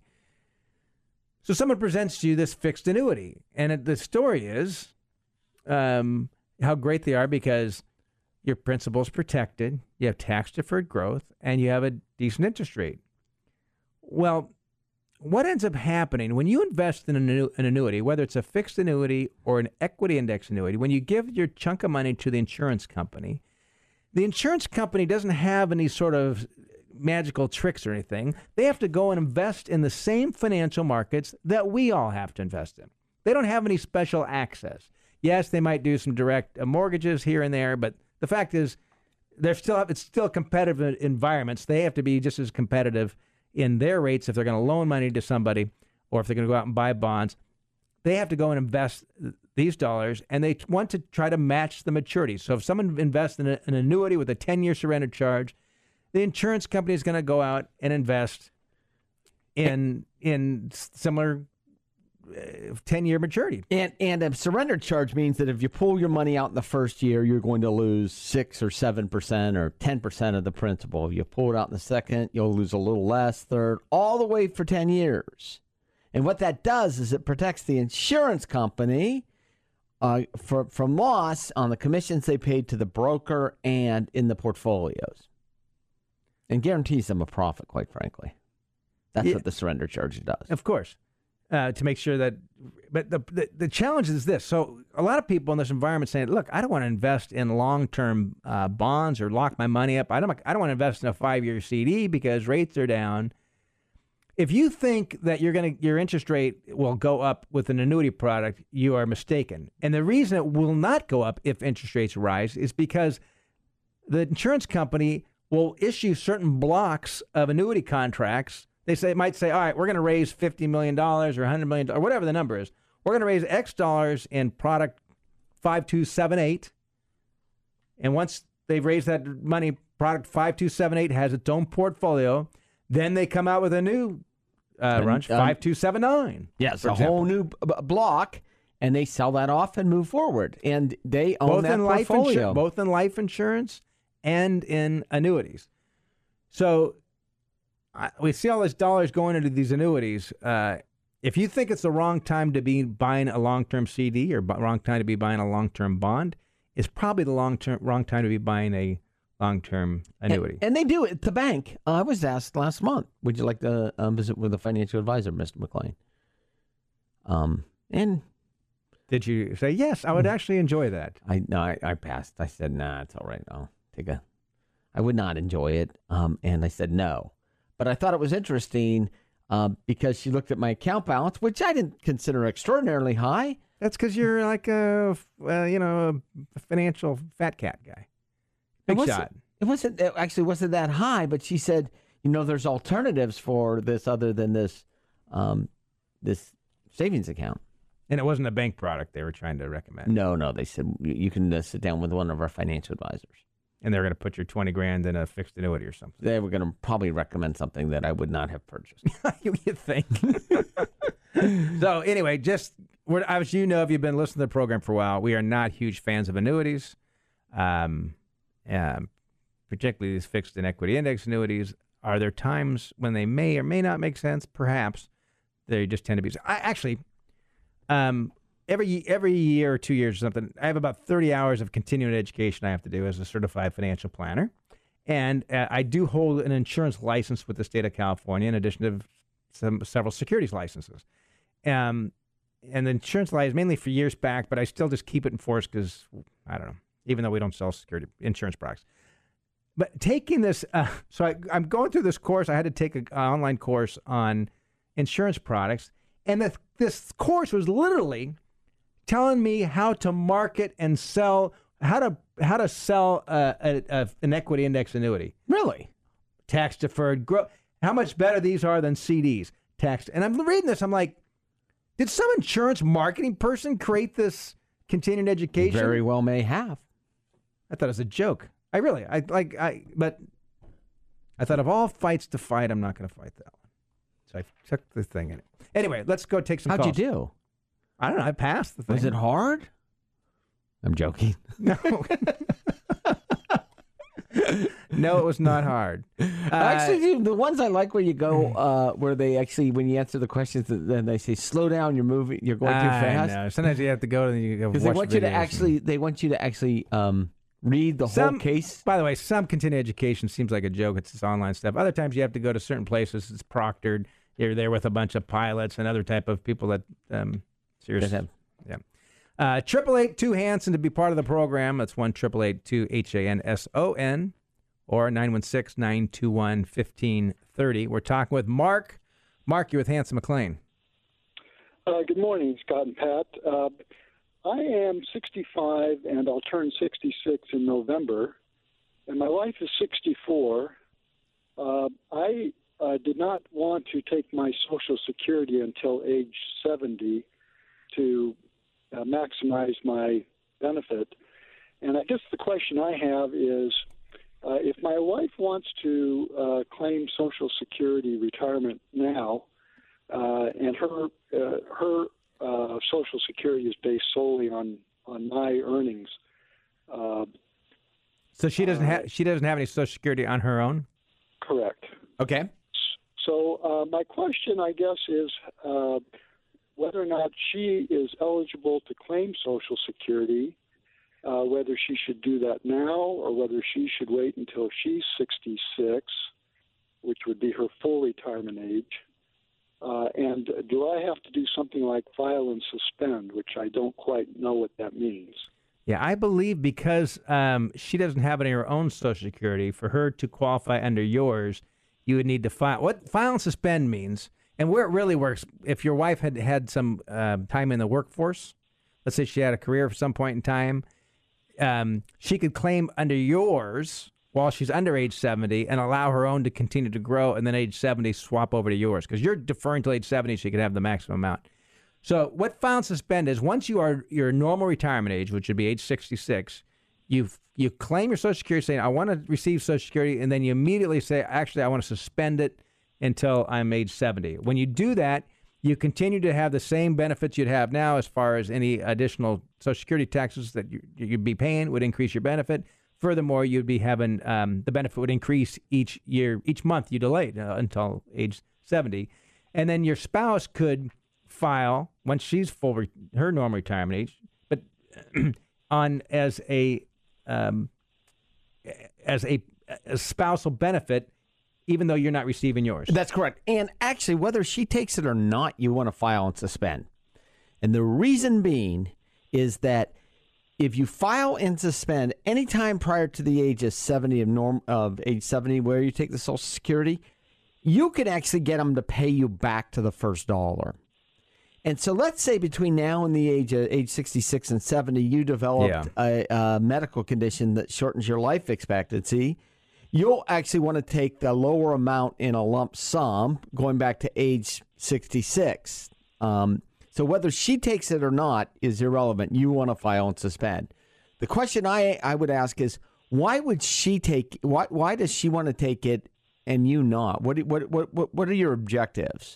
So someone presents to you this fixed annuity, and it, the story is um, how great they are because your principal's protected, you have tax-deferred growth, and you have a decent interest rate. Well, what ends up happening when you invest in an, annu- an annuity, whether it's a fixed annuity or an equity index annuity, when you give your chunk of money to the insurance company, the insurance company doesn't have any sort of magical tricks or anything. They have to go and invest in the same financial markets that we all have to invest in. They don't have any special access. Yes, they might do some direct uh, mortgages here and there, but the fact is, they're still it's still competitive environments. They have to be just as competitive in their rates if they're going to loan money to somebody or if they're going to go out and buy bonds. They have to go and invest these dollars, and they want to try to match the maturity. So if someone invests in a, an annuity with a ten-year surrender charge, the insurance company is going to go out and invest in in similar ten-year maturity. And and a surrender charge means that if you pull your money out in the first year, you're going to lose six or seven percent or ten percent of the principal. If you pull it out in the second, you'll lose a little less. Third, all the way for ten years. And what that does is it protects the insurance company uh, for, from loss on the commissions they paid to the broker and in the portfolios, and guarantees them a profit. Quite frankly, that's Yeah. what the surrender charge does. Of course, uh, to make sure that, but the, the the challenge is this. So a lot of people in this environment saying, look, I don't want to invest in long-term uh, bonds or lock my money up. I don't, I don't want to invest in a five-year C D because rates are down. If you think that you're going to, your interest rate will go up with an annuity product, you are mistaken. And the reason it will not go up if interest rates rise is because the insurance company will issue certain blocks of annuity contracts. They say might say, all right, we're going to raise fifty million dollars or one hundred million dollars or whatever the number is. We're going to raise X dollars in product five two seven eight. And once they've raised that money, product five two seven eight has its own portfolio. Then they come out with a new uh, bunch, um, five two seven nine. Yes, a whole new b- block, and they sell that off and move forward. And they own both that in life portfolio. Insu- both in life insurance and in annuities. So I, we see all these dollars going into these annuities. Uh, if you think it's the wrong time to be buying a long-term C D or b- wrong time to be buying a long-term bond, it's probably the long-term wrong time to be buying a long-term annuity. And, and they do it at the bank. Uh, I was asked last month, would you like to um, visit with a financial advisor, Mister McLean? Um, and did you say, yes, I would actually enjoy that? I no, I, I passed. I said, nah, it's all right. I'll take a, I would not enjoy it. Um, and I said no. But I thought it was interesting uh, because she looked at my account balance, which I didn't consider extraordinarily high. That's because you're like a, uh, you know, a financial fat cat guy. Big it wasn't, shot. It wasn't it actually wasn't that high, but she said, you know, there's alternatives for this other than this, um, this savings account. And it wasn't a bank product they were trying to recommend. No, no, they said you, you can uh, sit down with one of our financial advisors. And they're going to put your twenty grand in a fixed annuity or something. They were going to probably recommend something that I would not have purchased. you think? So anyway, just we're, as you know, if you've been listening to the program for a while, we are not huge fans of annuities, um, um, particularly these fixed and equity index annuities. Are there times when they may or may not make sense? Perhaps they just tend to be. I actually, um, every every year or two years or something, I have about thirty hours of continuing education I have to do as a certified financial planner, and uh, I do hold an insurance license with the state of California, in addition to some several securities licenses. Um, and the insurance license is mainly for years back, but I still just keep it in force because, I don't know, even though we don't sell security insurance products. But taking this, uh, so I, I'm going through this course. I had to take an online course on insurance products, and the, this course was literally telling me how to market and sell, how to how to sell a, a, a, an equity index annuity. Really? Tax deferred growth. How much better these are than C Ds. Tax. And I'm reading this. I'm like, did some insurance marketing person create this continuing education? Very well may have. I thought it was a joke. I really, I like, I, but I thought of all fights to fight, I'm not going to fight that one. So I took the thing in it. Anyway, let's go take some How'd calls. you do? I don't know. I passed the thing. Was it hard? I'm joking. No. No, it was not hard. Uh, actually, the ones I like where you go, uh, where they actually, when you answer the questions, then they say, "Slow down, you're moving, you're going too fast." I know. Sometimes you have to go and you go because watch they want you to videos. actually, they want you to actually um, read the Some, whole case. By the way, some continuing education seems like a joke. It's this online stuff. Other times you have to go to certain places. It's proctored. You're there with a bunch of pilots and other type of people that um, seriously. Have. Yeah. Uh, triple eight two Hanson to be part of the program. That's one triple eight two H A N S O N or nine one six nine two one fifteen thirty. We're talking with Mark. Mark, you're with Hanson McLean. Uh, good morning, Scott and Pat. Uh, I am sixty-five and I'll turn sixty-six in November, and my wife is sixty-four. Uh, I uh, did not want to take my Social Security until age seventy to uh, maximize my benefit. And I guess the question I have is, uh, if my wife wants to uh, claim Social Security retirement now, uh, and her uh, her uh, Social Security is based solely on, on my earnings. Uh, so she doesn't have she doesn't have any Social Security on her own? Correct. Okay. So uh, my question, I guess, is uh, whether or not she is eligible to claim Social Security, uh, whether she should do that now or whether she should wait until she's sixty-six, which would be her full retirement age. Uh, and do I have to do something like file and suspend, which I don't quite know what that means? Yeah, I believe because um, she doesn't have any of her own Social Security, for her to qualify under yours, you would need to file. What file and suspend means, and where it really works, if your wife had had some uh, time in the workforce, let's say she had a career for some point in time, um, she could claim under yours while she's under age seventy and allow her own to continue to grow, and then age seventy swap over to yours, because you're deferring till age seventy so you can have the maximum amount. So what file and suspend is, once you are your normal retirement age, which would be age sixty-six, you you claim your Social Security saying, I want to receive Social Security, and then you immediately say, actually, I want to suspend it until I'm age seventy. When you do that, you continue to have the same benefits you'd have now, as far as any additional Social Security taxes that you, you'd be paying would increase your benefit. Furthermore, you'd be having um, the benefit would increase each year, each month you delayed uh, until age seventy. And then your spouse could file once she's full re- her normal retirement age, but on as a um, as a, a spousal benefit, even though you're not receiving yours. That's correct. And actually, whether she takes it or not, you want to file and suspend. And the reason being is that if you file and suspend any time prior to the age of seventy, of norm of age seventy, where you take the Social Security, you can actually get them to pay you back to the first dollar. And so let's say between now and the age of age sixty-six and seventy, you developed yeah. a, a medical condition that shortens your life expectancy. You'll actually want to take the lower amount in a lump sum going back to age sixty-six. Um, so whether she takes it or not is irrelevant. You want to file and suspend. The question I, I would ask is, why would she take? Why why does she want to take it and you not? What what what what, what are your objectives?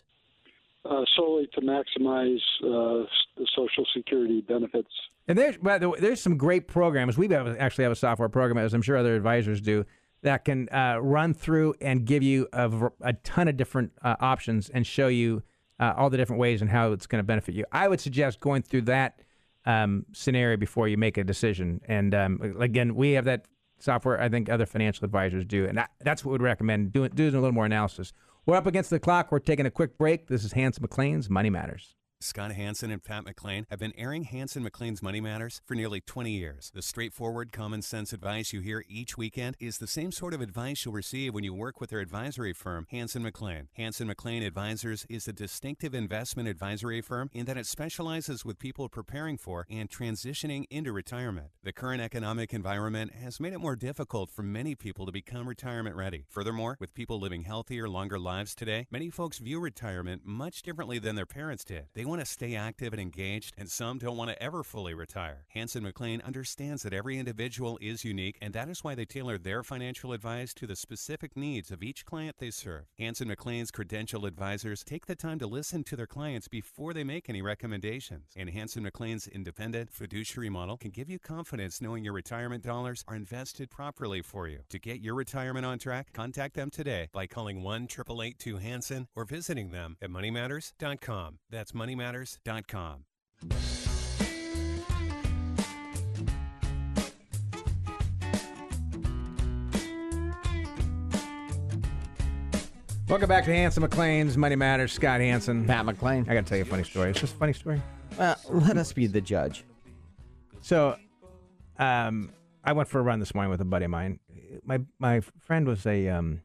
Uh, solely to maximize uh, the Social Security benefits. And there's by the way, there's some great programs. We have, actually have a software program, as I'm sure other advisors do, that can uh, run through and give you a, a ton of different uh, options and show you uh, all the different ways and how it's going to benefit you. I would suggest going through that um, scenario before you make a decision. And um, again, we have that software. I think other financial advisors do, and that, that's what we'd recommend, doing, doing a little more analysis. We're up against the clock. We're taking a quick break. This is Hanson McClain's Money Matters. Scott Hanson and Pat McClain have been airing Hanson McClain's Money Matters for nearly twenty years. The straightforward, common sense advice you hear each weekend is the same sort of advice you'll receive when you work with their advisory firm, Hanson McClain. Hanson McClain Advisors is a distinctive investment advisory firm in that it specializes with people preparing for and transitioning into retirement. The current economic environment has made it more difficult for many people to become retirement ready. Furthermore, with people living healthier, longer lives today, many folks view retirement much differently than their parents did. They want to stay active and engaged, and some don't want to ever fully retire. Hanson McClain understands that every individual is unique, and that is why they tailor their financial advice to the specific needs of each client they serve. Hanson McClain's credentialed advisors take the time to listen to their clients before they make any recommendations. And Hanson McClain's independent fiduciary model can give you confidence knowing your retirement dollars are invested properly for you. To get your retirement on track, contact them today by calling one eight eight eight two Hanson or visiting them at money matters dot com. That's money matters dot com. Welcome back to Hanson McClain's Money Matters. Scott Hanson. Pat McClain. I got to tell you a funny story. It's just a funny story. Well, let us be the judge. So, um, I went for a run this morning with a buddy of mine. My my friend was a um,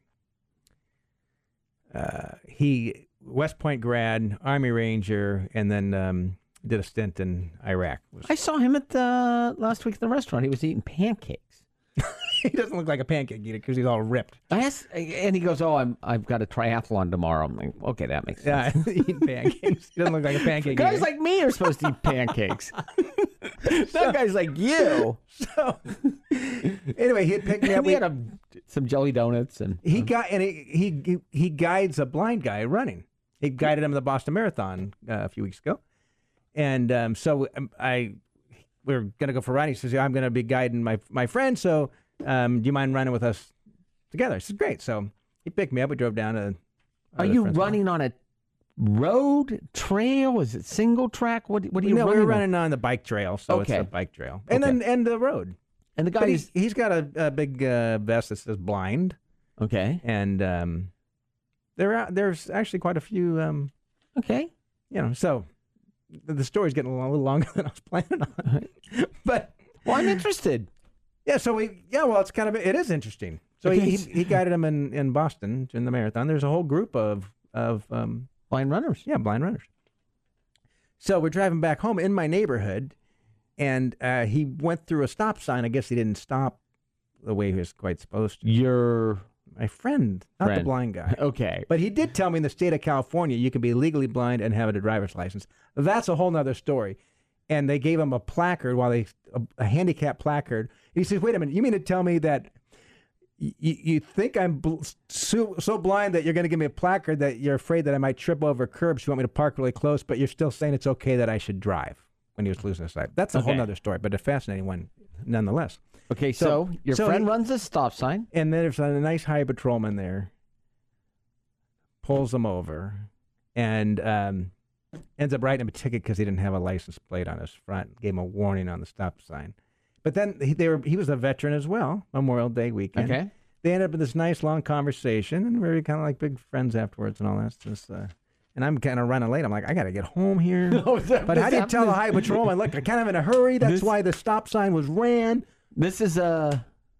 uh, he West Point grad, Army Ranger, and then um, did a stint in Iraq. Was, I saw him at the last week at the restaurant. He was eating pancakes. He doesn't look like a pancake eater because he's all ripped. I asked, and he goes, "Oh, I'm I've got a triathlon tomorrow." I'm like, "Okay, that makes sense." Yeah, eating pancakes. He doesn't look like a pancake Guys eater. like me are supposed to eat pancakes. Not guys like you. So anyway, he had picked me up. And he had a, some jelly donuts, and he got and he, he he guides a blind guy running. He guided him to the Boston Marathon uh, a few weeks ago, and um, so um, I we we're gonna go for a run. He says, "Yeah, I'm gonna be guiding my my friend. So um, do you mind running with us together?" I said, "Great." So he picked me up. We drove down to. Are you running on a road trail? Is it single track? What what are you no, running? we were on? running on the bike trail, so Okay. it's a bike trail, and Okay. then and the road. And the guy But is he's, he's got a, a big uh, vest that says blind, okay. and um, there are, there's actually quite a few. Um, Okay. you know, so the, the story's getting a little, a little longer than I was planning on. But Well, I'm interested. yeah, so we yeah, well, it's kind of it is interesting. So Okay. he, he he guided him in, in Boston in the marathon. There's a whole group of of um, Blind runners. yeah blind runners. So we're driving back home in my neighborhood, and uh, he went through a stop sign. I guess he didn't stop the way he was quite supposed to. Your My friend, not the Friend. blind guy. okay. But he did tell me in the state of California, you can be legally blind and have a driver's license. That's a whole nother story. And they gave him a placard while they, a, a handicap placard. He says, wait a minute, you mean to tell me that y- you think I'm bl- so, so blind that you're going to give me a placard that you're afraid that I might trip over curbs? You want me to park really close, but you're still saying it's okay that I should drive when he was losing his sight. That's a Okay. whole nother story, but a fascinating one nonetheless. Okay, so, So- your so friend he- runs a stop sign. And then there's a nice highway patrolman there, pulls him over, and um, ends up writing him a ticket because he didn't have a license plate on his front. Gave him a warning on the stop sign. But then he, they were, he was a veteran as well, Memorial Day weekend. Okay. They ended up in this nice long conversation, and we were kind of like big friends afterwards and all that. Just, uh, and I'm kind of running late. I'm like, I got to get home here. No, that- but this how do you happened- tell the highway patrolman, look, I'm kind of in a hurry. That's This- why the stop sign was ran. This is uh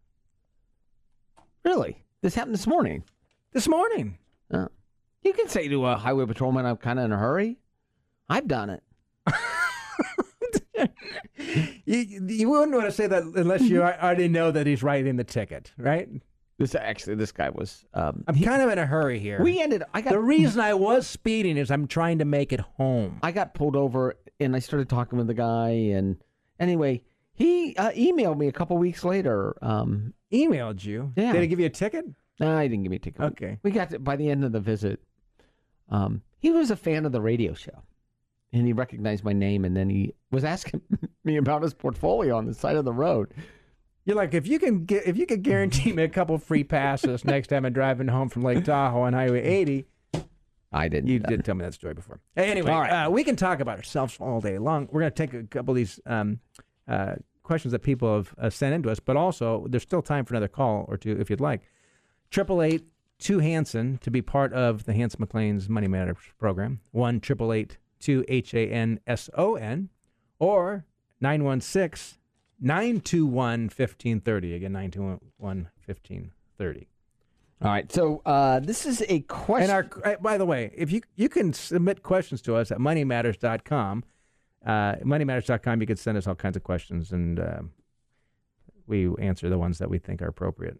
really this happened this morning. This morning. Uh, you can say to a highway patrolman, "I'm kind of in a hurry." I've done it. You, you wouldn't want to say that unless you already know that he's writing the ticket, right? This actually, this guy was. Um, I'm kind of in a hurry here. we ended. I got the reason I was speeding is I'm trying to make it home. I got pulled over and I started talking with the guy, and anyway, he uh, emailed me a couple weeks later. Um, Emailed you? Yeah. Did he give you a ticket? no, he didn't give me a ticket. Okay. We got to, by the end of the visit. Um, he was a fan of the radio show, and he recognized my name, and then he was asking me about his portfolio on the side of the road. You're like, if you can get, if you could guarantee me a couple free passes next time I'm driving home from Lake Tahoe on Highway eighty. I didn't. You uh, did tell me that story before. Anyway, All right. uh, we can talk about ourselves all day long. We're going to take a couple of these um, uh, questions that people have uh, sent into us, but also there's still time for another call or two if you'd like. Triple eight two Hanson to be part of the Hanson McLean's Money Matters program. One triple eight two H A N S O N or nine one six nine two one fifteen thirty. Again, nine two one fifteen thirty. All right. So uh, this is a question. And our, uh, by the way, if you you can submit questions to us at money matters dot com, uh, money matters dot com, you can send us all kinds of questions, and uh, we answer the ones that we think are appropriate.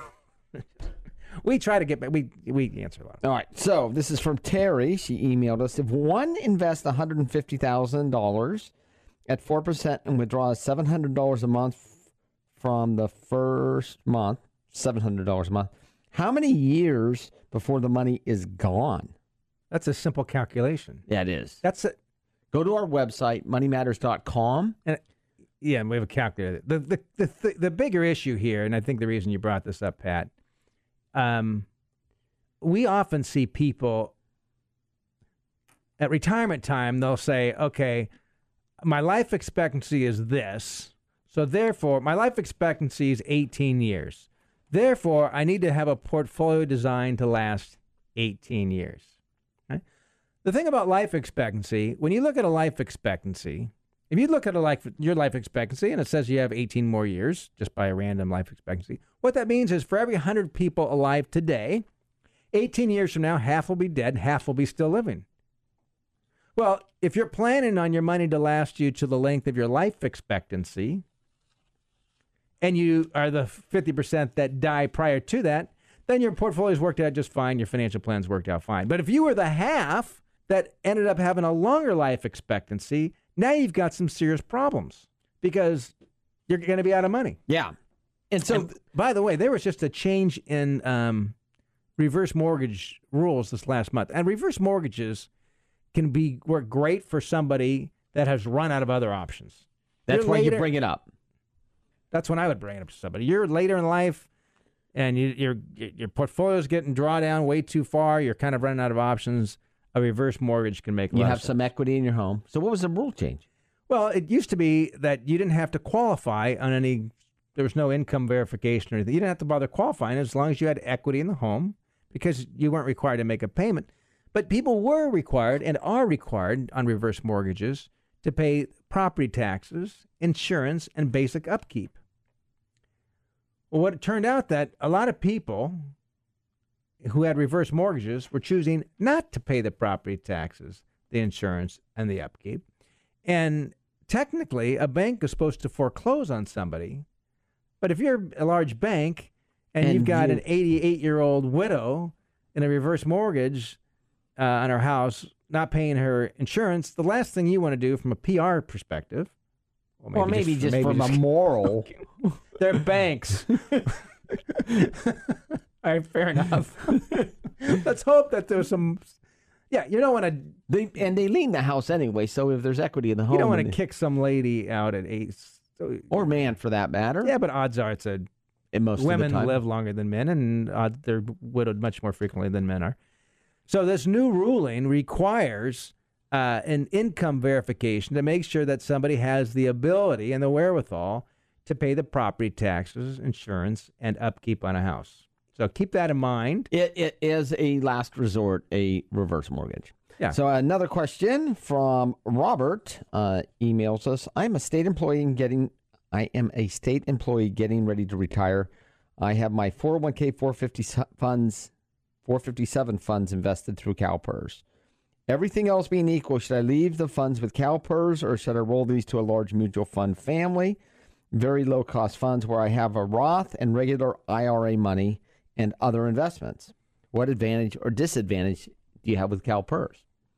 we try to get back. We we answer a lot. All right. So this is from Terry. She emailed us. If one invests one hundred fifty thousand dollars at four percent and withdraws seven hundred dollars a month from the first month, seven hundred dollars a month, how many years before the money is gone? That's a simple calculation. Yeah, it is. That's it. Go to our website, money matters dot com. And yeah, we have a calculator. The the, the the the bigger issue here, and I think the reason you brought this up, Pat, um, we often see people at retirement time. They'll say, "Okay, my life expectancy is this, so therefore my life expectancy is eighteen years. Therefore, I need to have a portfolio designed to last eighteen years." Right? The thing about life expectancy, when you look at a life expectancy, if you look at a life, your life expectancy and it says you have eighteen more years just by a random life expectancy, what that means is for every one hundred people alive today, eighteen years from now, half will be dead, half will be still living. Well, if you're planning on your money to last you to the length of your life expectancy, and you are the fifty percent that die prior to that, then your portfolio's worked out just fine, your financial plan's worked out fine. But if you were the half that ended up having a longer life expectancy, now you've got some serious problems because you're going to be out of money. Yeah. And so, And by the way, there was just a change in um, reverse mortgage rules this last month. And reverse mortgages can be work great for somebody that has run out of other options. that's You're why you later- bring it up. That's when I would bring it up to somebody. You're later in life, and you, your your portfolio's getting drawn down way too far. You're kind of running out of options. A reverse mortgage can make a You lot have of sense. some equity in your home. So what was the rule change? Well, it used to be that you didn't have to qualify on any. There was no income verification or anything. You didn't have to bother qualifying as long as you had equity in the home because you weren't required to make a payment. But people were required and are required on reverse mortgages to pay property taxes, insurance, and basic upkeep. Well, what it turned out that a lot of people who had reverse mortgages were choosing not to pay the property taxes, the insurance, and the upkeep. And technically, a bank is supposed to foreclose on somebody, But if you're a large bank and, And you've got you- an eighty-eight-year-old widow in a reverse mortgage uh, on her house, not paying her insurance, the last thing you want to do from a P R perspective, well, or maybe just, maybe from just- a moral. they're banks. All right, fair enough. Let's hope that there's some. Yeah, you don't want to. They and they lean the house anyway. So if there's equity in the home, You don't want to and- kick some lady out at eight. So, or man for that matter. yeah, but odds are it's a in most women of the time. live longer than men, and uh, they're widowed much more frequently than men are. So this new ruling requires uh, an income verification to make sure that somebody has the ability and the wherewithal to pay the property taxes, insurance, and upkeep on a house. So keep that in mind. It, it is a last resort, a reverse mortgage. Yeah. So another question from Robert uh, emails us. I'm a state employee and getting. I am a state employee getting ready to retire. I have my four oh one k four fifty funds, four fifty-seven funds invested through CalPERS. Everything else being equal, should I leave the funds with CalPERS or should I roll these to a large mutual fund family? Very low cost funds where I have a Roth and regular I R A money and other investments. What advantage or disadvantage do you have with CalPERS?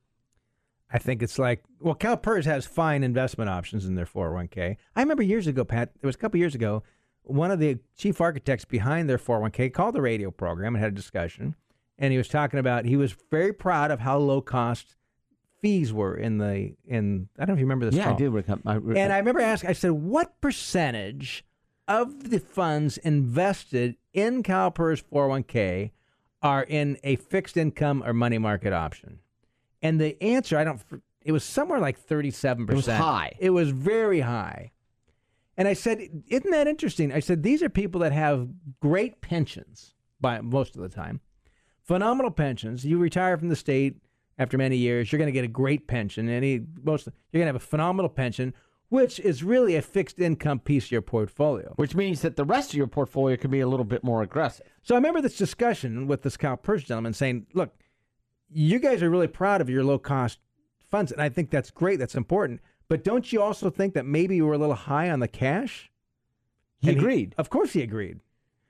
I think it's like, well, CalPERS has fine investment options in their four oh one k. I remember years ago, Pat, it was a couple years ago, one of the chief architects behind their four oh one k called the radio program and had a discussion. And he was talking about, he was very proud of how low cost fees were in the, in, I don't know if you remember this Yeah, call. I do. Recom- I re- And I remember asking, I said, what percentage of the funds invested in CalPERS four oh one k are in a fixed income or money market option? And the answer, I don't, it was somewhere like thirty-seven percent. It was high. It was very high. And I said, isn't that interesting? I said, these are people that have great pensions by most of the time, phenomenal pensions. You retire from the state after many years, you're going to get a great pension. Any most you're going to have a phenomenal pension, which is really a fixed income piece of your portfolio. Which means that the rest of your portfolio can be a little bit more aggressive. So I remember this discussion with this CalPERS gentleman saying, look, you guys are really proud of your low-cost funds, and I think that's great. That's important. But don't you also think that maybe you were a little high on the cash? He And agreed. Of course he agreed.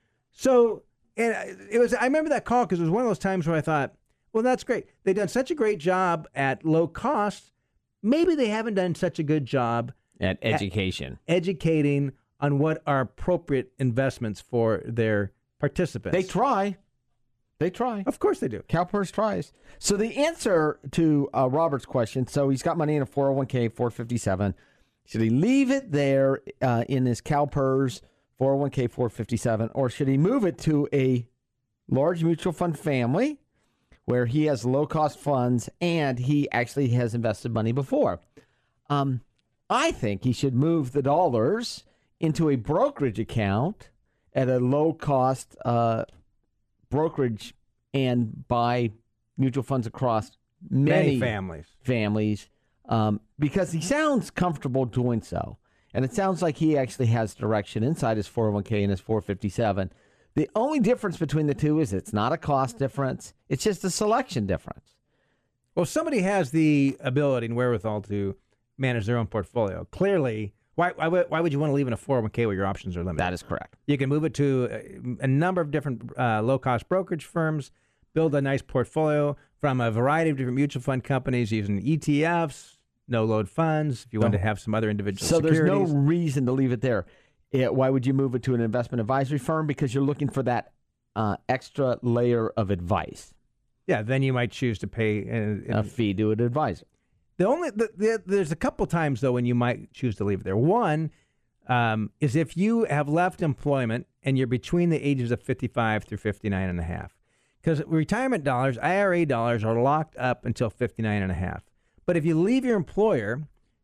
So and it was. I remember that call because it was one of those times where I thought, well, that's great. They've done such a great job at low cost. Maybe they haven't done such a good job At education. at educating on what are appropriate investments for their participants. They try. They try. Of course they do. CalPERS tries. So the answer to uh, Robert's question, so he's got money in a four oh one k, four fifty-seven. Should he leave it there uh, in his CalPERS four oh one k, four fifty-seven, or should he move it to a large mutual fund family where he has low-cost funds and he actually has invested money before? Um, I think he should move the dollars into a brokerage account at a low-cost uh brokerage and buy mutual funds across many, Many families. families um, because he sounds comfortable doing so. And it sounds like he actually has direction inside his four oh one k and his four fifty-seven. The only difference between the two is it's not a cost difference. It's just a selection difference. Well, if somebody has the ability and wherewithal to manage their own portfolio, clearly, why why, would- why would you want to leave in a four oh one k where your options are limited? That is correct. You can move it to a, a number of different uh, low-cost brokerage firms, build a nice portfolio from a variety of different mutual fund companies using E T Fs, no-load funds, if you want No. to have some other individual So there's no securities. reason to leave it there. It, why would you move it to an investment advisory firm? Because you're looking for that uh, extra layer of advice, Yeah, then you might choose to pay. Uh, a fee to an advisor. The only the, the, there's a couple times though when you might choose to leave it there. One um, is if you have left employment and you're between the ages of fifty-five through fifty-nine and a half. Because retirement dollars, I R A dollars, are locked up until fifty-nine and a half. But if you leave your employer,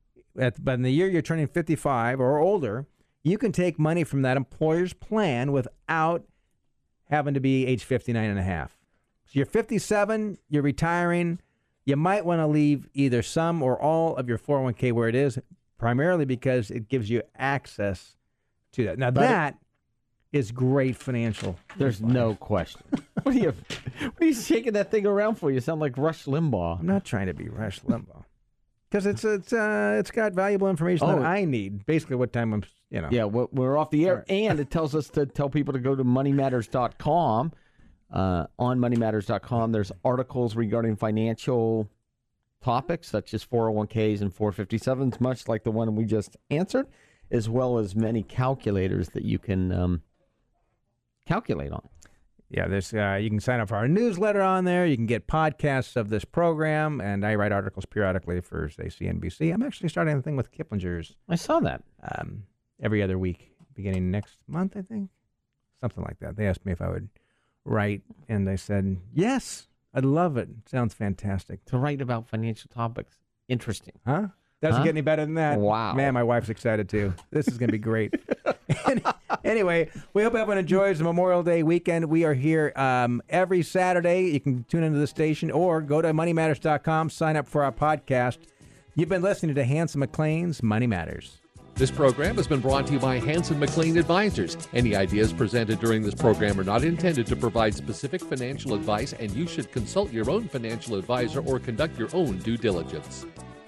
at, but in the year you're turning fifty-five or older, you can take money from that employer's plan without having to be age fifty-nine and a half. So you're fifty-seven, you're retiring. You might want to leave either some or all of your four oh one k where it is, primarily because it gives you access to that. Now, But that is great financial. There's no question. What are you? What are you shaking that thing around for? You sound like Rush Limbaugh. I'm not trying to be Rush Limbaugh. Because it's it's uh it's got valuable information Oh. that I need. Basically, what time I'm you know. Yeah, we're we're off the air, Right. and it tells us to tell people to go to money matters dot com. Uh, on money matters dot com, there's articles regarding financial topics such as four oh one k's and four fifty-sevens, much like the one we just answered, as well as many calculators that you can um, calculate on. Yeah, there's uh, you can sign up for our newsletter on there. You can get podcasts of this program, and I write articles periodically for, say, C N B C. I'm actually starting a thing with Kiplinger's I saw that. um, every other week, beginning next month, I think, something like that. They asked me if I would write, and I said yes. I'd love it. Sounds fantastic, To write about financial topics. Interesting. huh? Doesn't Huh? get any better than that. Wow. Man, my wife's excited too. This is going to be great. Anyway, we hope everyone enjoys the Memorial Day weekend. We are here um, every Saturday. You can tune into the station or go to money matters dot com, sign up for our podcast. You've been listening to Hanson McLean's Money Matters. This program has been brought to you by Hanson McLean Advisors. Any ideas presented during this program are not intended to provide specific financial advice, and you should consult your own financial advisor or conduct your own due diligence.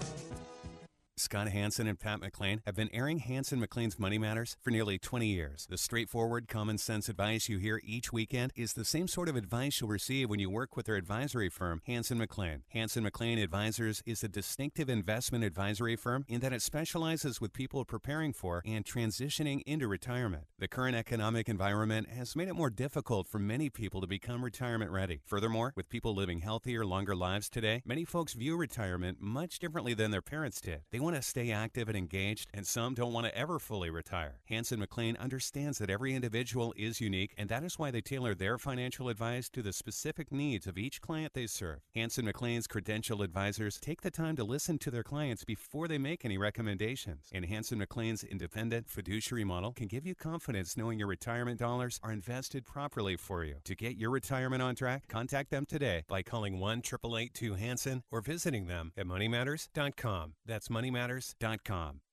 Scott Hanson and Pat McClain have been airing Hanson McClain's Money Matters for nearly twenty years. The straightforward, common sense advice you hear each weekend is the same sort of advice you'll receive when you work with their advisory firm, Hanson McClain. Hanson McClain Advisors is a distinctive investment advisory firm in that it specializes with people preparing for and transitioning into retirement. The current economic environment has made it more difficult for many people to become retirement ready. Furthermore, with people living healthier, longer lives today, many folks view retirement much differently than their parents did. They want to stay active and engaged, and some don't want to ever fully retire. Hanson McClain understands that every individual is unique, and that is why they tailor their financial advice to the specific needs of each client they serve. Hanson McClain's credentialed advisors take the time to listen to their clients before they make any recommendations. And Hanson McClain's independent fiduciary model can give you confidence knowing your retirement dollars are invested properly for you. To get your retirement on track, contact them today by calling one eight eight eight two Hanson or visiting them at money matters dot com. That's money matters dot com.